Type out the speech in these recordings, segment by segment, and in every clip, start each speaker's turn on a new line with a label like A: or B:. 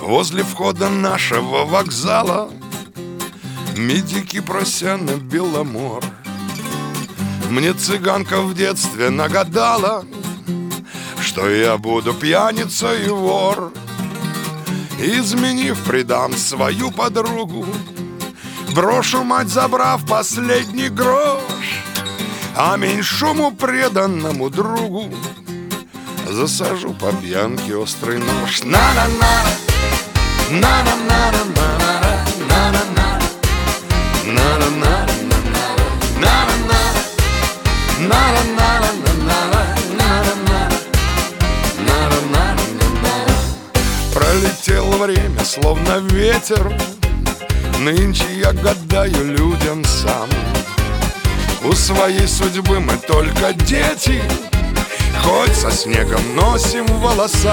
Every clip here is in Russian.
A: Возле входа нашего вокзала медики, прося на Беломор. Мне цыганка в детстве нагадала, что я буду пьяница и вор. Изменив, предам свою подругу, брошу мать, забрав последний грош, а меньшому преданному другу засажу по пьянке острый нож. На-на-на, на-на-на-на-на-на, на-на-на, на-на-на, на-на-на. Пролетело время, словно ветер. Нынче я гадаю людям сам. У своей судьбы мы только дети, хоть со снегом носим волоса.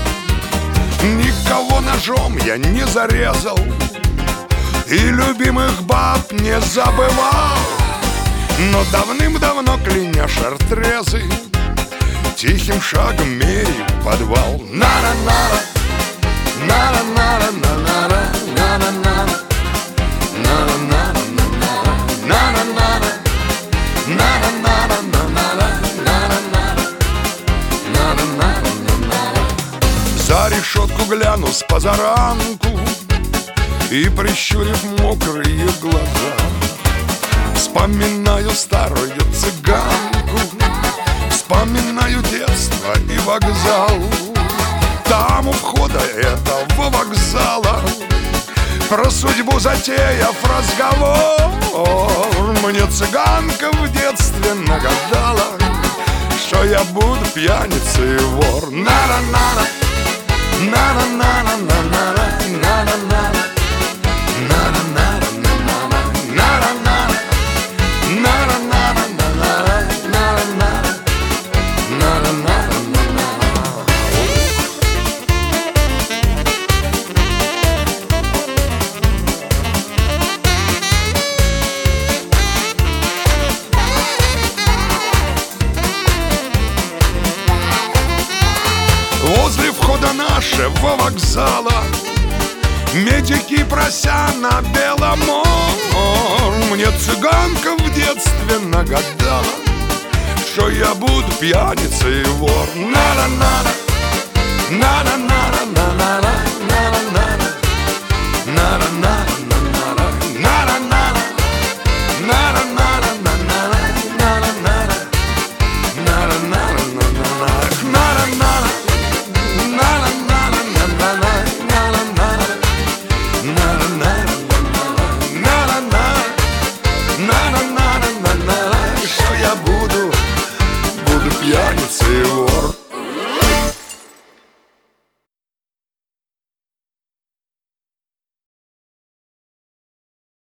A: Никого ножом я не зарезал и любимых баб не забывал. Но давным-давно, кляня шартрезы, тихим шагом меряю подвал. На-на-на, на-на-на, на-на-на, на-на-на, на-на-на, на-на-на, на-на-на. За решетку гляну с позаранку и, прищурив мокрые глаза, вспоминаю старую цыганку, вспоминаю детство и вокзал. Там у входа этого вокзала, про судьбу затеяв разговор, мне цыганка в детстве нагадала, что я буду пьяницей и вор. На-на-на, на-на-на, на-на-на, на-на-на, на-на-на, на-на-на. Возле входа нашего вокзала медики, прося на Беломор, мне цыганка в детстве нагадала, что я буду пьяницей и вор. На-на-на, на-на-на, на-на-на.